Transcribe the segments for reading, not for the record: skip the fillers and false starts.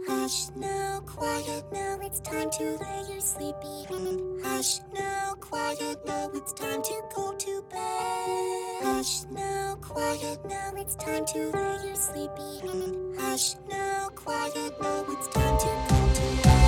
Hush now, quiet now, it's time to lay your sleepy head. Hush now, quiet now, it's time to go to bed. Hush now, quiet now, it's time to lay your sleepy head. Hush now, quiet now, it's time to go to bed.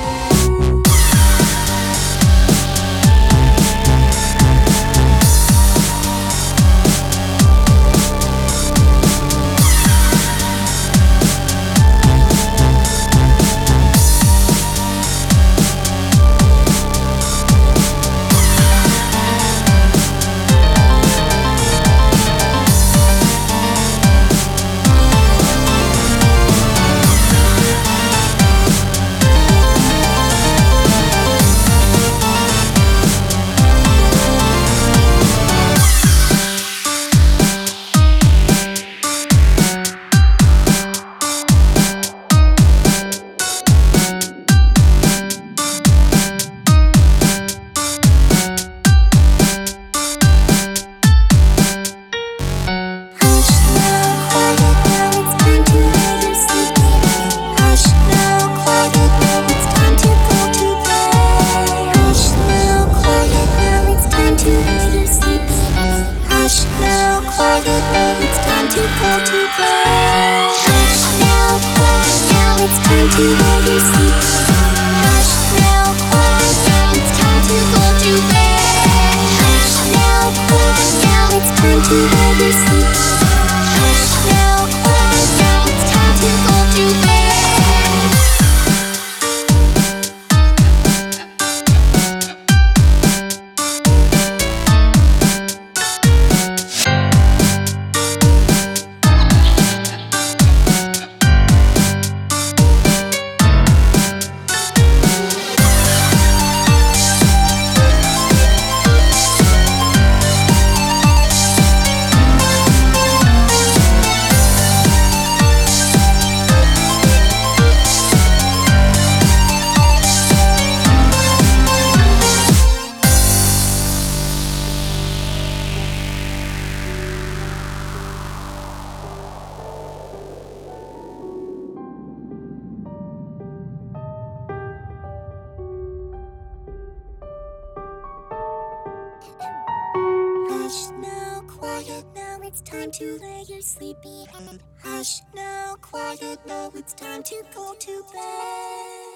Hush now, quiet now, it's time to lay your sleepy head. Hush now, quiet now, it's time to go to bed.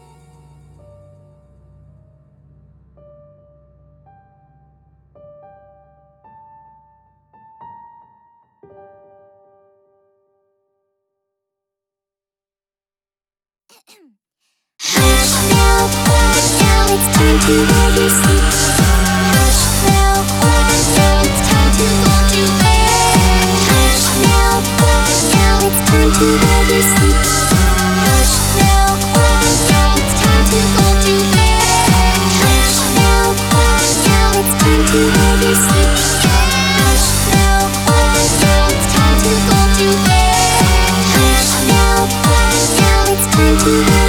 Hush now, quiet now, it's time to lay your sleepy head. Hush now, quiet now, it's time to go to bed. Hush now, quiet now, it's time to lay your sleepy head. Hush now, quiet now, it's time to go to bed. Hush now, quiet now, it's time to lay your sleepy head. Hush now, quiet now, it's time to go to bed. Hush now, quiet now, it's time to